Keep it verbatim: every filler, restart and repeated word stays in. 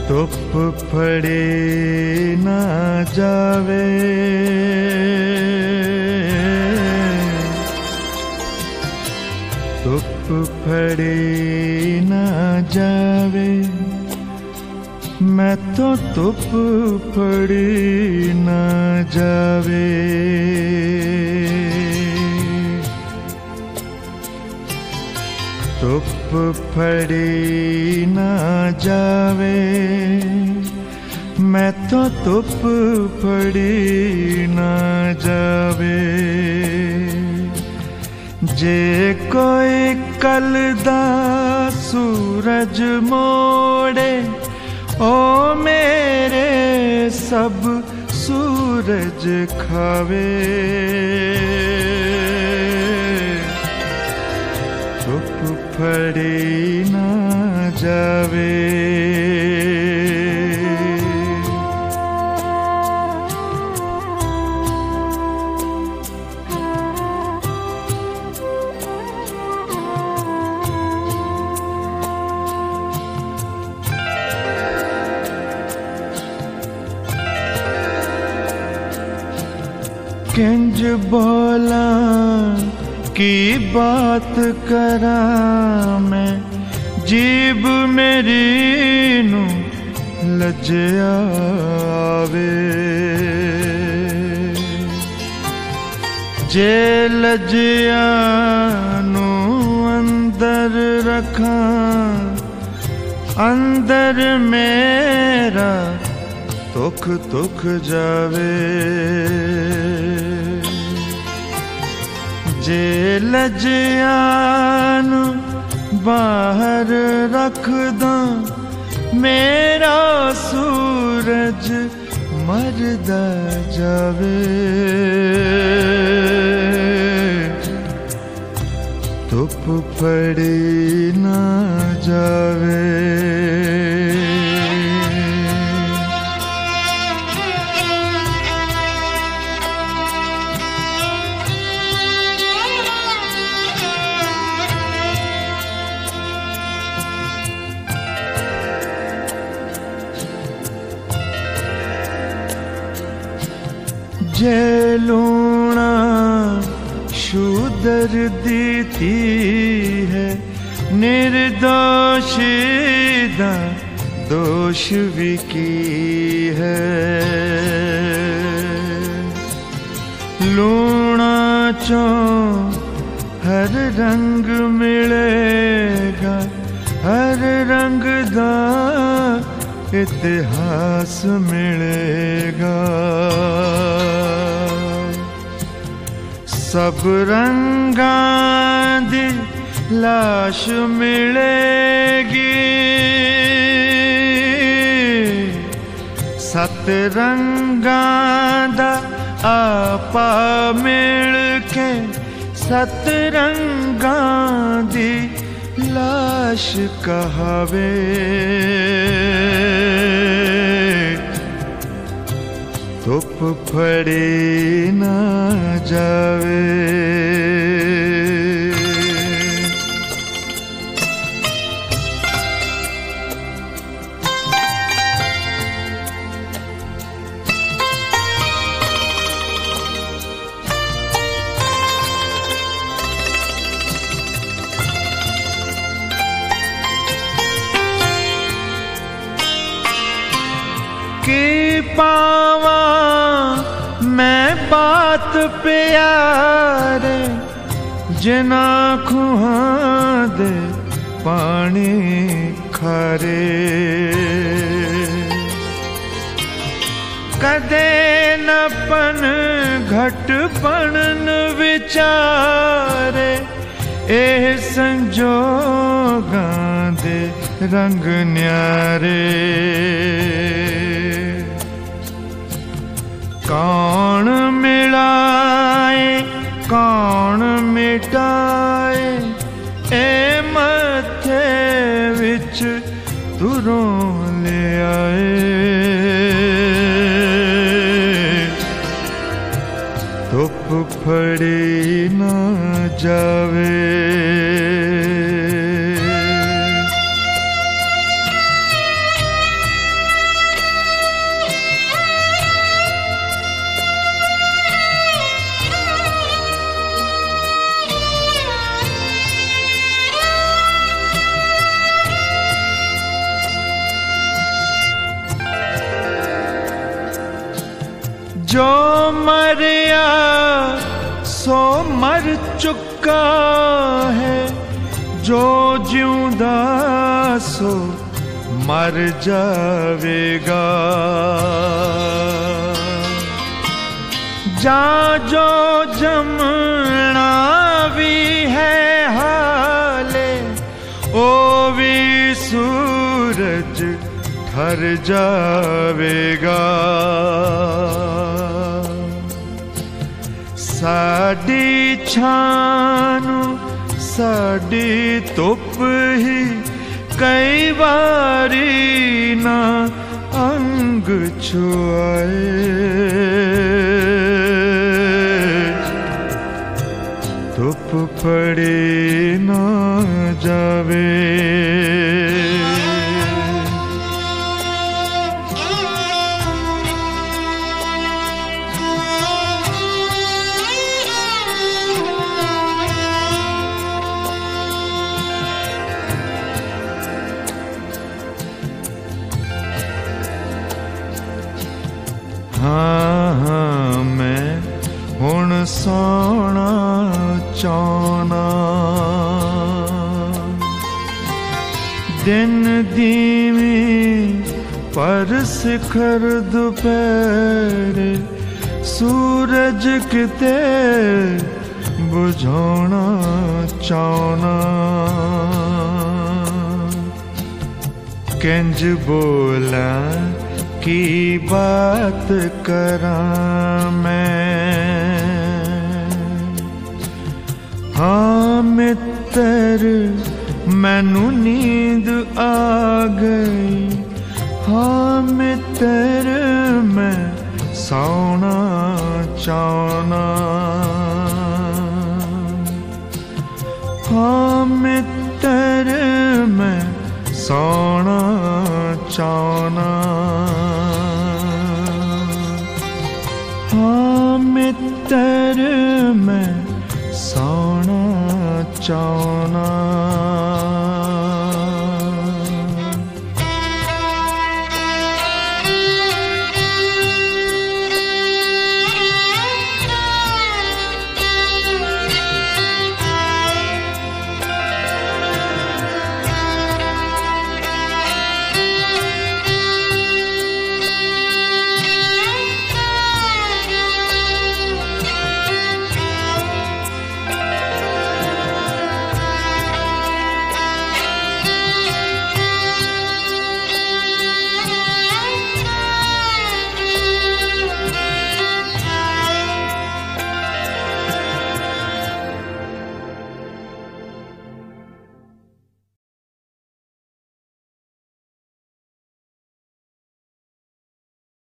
धुप फड़े ना जावे, धुप फड़े ना जावे, मैं तो धुप फड़ी ना जावे। धुप फड़ी ना जावे, मैं तो धुप फड़ी ना जावे। जे कोई कल दा सूरज मोड़े, ओ मेरे सब सूरज खावे। धुप फड़ी ना जावे, किंज बोला की बात करा मैं, जीब मेरी नू लज्जिया आवे। जे लज्जिया नू अंदर रखा, अंदर मेरा तुख तुख जावे। जे लज्जिया नू बाहर रख दां, मेरा सूरज मरदा जावे। धुप फड़ी ना जावे, जे लूणा शूदर दीती है, निर्दोष दा दोष भी की है। लूणा चो हर रंग मिलेगा, हर रंग दा इतिहास मिलेगा। सब रंगां दी लाश मिलेगी, सत रंगां दा आपा मिल के, सत रंगां दी लाश कहावे। धुप फड़ी ना जावे, की पावा मैं बात प्यारे, जिना खुहां दे पानी खारे। कदे न पन घट पन विचारे, एह संजोगां दे रंग न्यारे। कौन मिलाए कौन मिटाए, ए मथे विच तुरों ले आए। धुप फड़ी ना जावे, मरिया सो मर चुका है, जो जिਉਂਦਾ सो मर जावेगा। जा जो जमना भी है हाले, ओ भी सूरज ठर जावेगा। साडी छानू साडी धुप ही कई बारी ना अंग छुआए, धुप पड़े ना जावे। हाँ हाँ मैं हुण सोना चाहना, दिन दीवी पर शिखर दोपहरे, सूरज किते बुझाना चाहना। किंज बोला की बात करां मैं, हाँ मित्र मैनू नींद आ गई, हाँ मित्र मैं सोना चाहना। हाँ मित्र मैं सोना चाहना। हाँ मित्र मैं सोना चाहना।